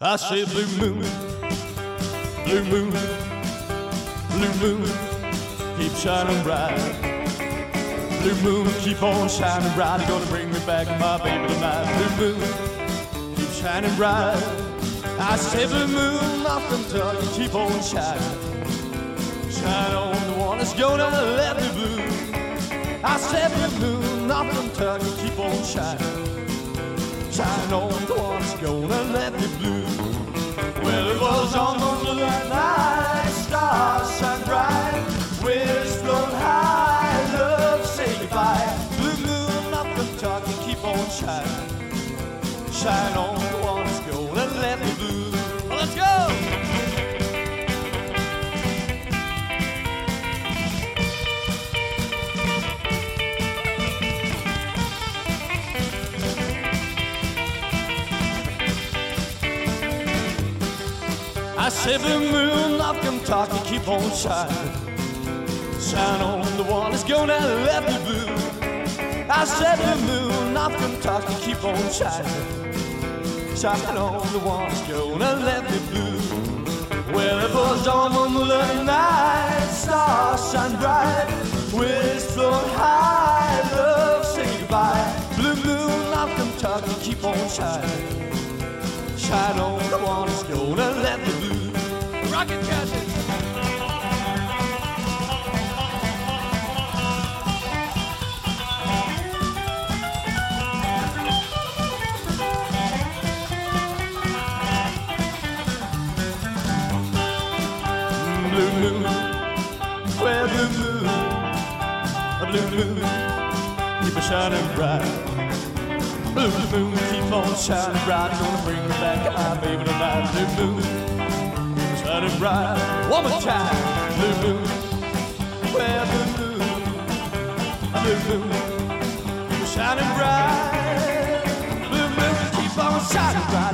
I say blue moon, blue moon, blue moon, keep shining bright. Blue moon, keep on shining bright. You're gonna bring me back my baby tonight. Blue moon, keep shining bright. I say blue moon, off Kentucky, keep on shining. Shine on the one that's gonna let me blue. I say blue moon, off Kentucky, keep on shining. Shine on the one that's gonna let me blue. Well, it was on the moonlight night, stars shine bright, winds blowing high, love say goodbye. Blue moon up Kentucky, keep on shining. Shine on the one that's gonna let me blue. Well, let's go! I say blue moon of Kentucky, keep on shining. Shine on the one that's gonna let me blue. I said blue moon of Kentucky, keep on shining. Shine on the one that's gonna let me blue. Well, it was on the moonlight night, stars shine bright, winds blowing high, love say goodbye. Blue moon of Kentucky, keep on shining. Shine on the one that's gonna let me blue. Rocket Captain. Blue moon, well blue moon, a blue moon, keep it shining bright. Blue moon, keep on shining bright. Gonna bring me back my baby tonight. Blue moon, shining bright. One more time. Blue moon, well blue moon, a blue moon, keep shining bright. Blue moon, keep on shining bright.